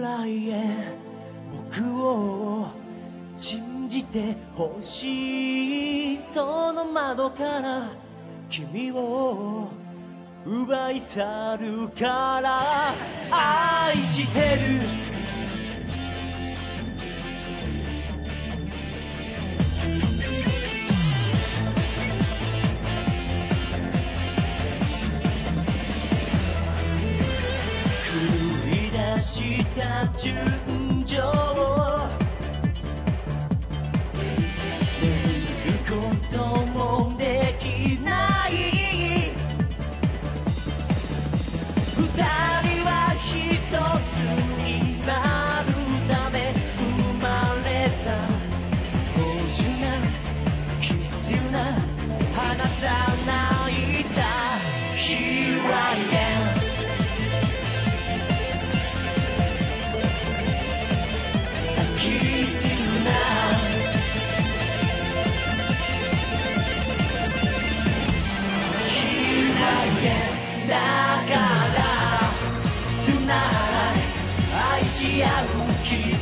来へ僕を信じてほしい。その窓から君を奪い去るから愛してる。繰り出した純情を眠ることもできない。二人は一つになるため生まれた。芳醇なキスな離さないさ。Here I am kiss you now。 Here I am だから Tonight 愛し合うキス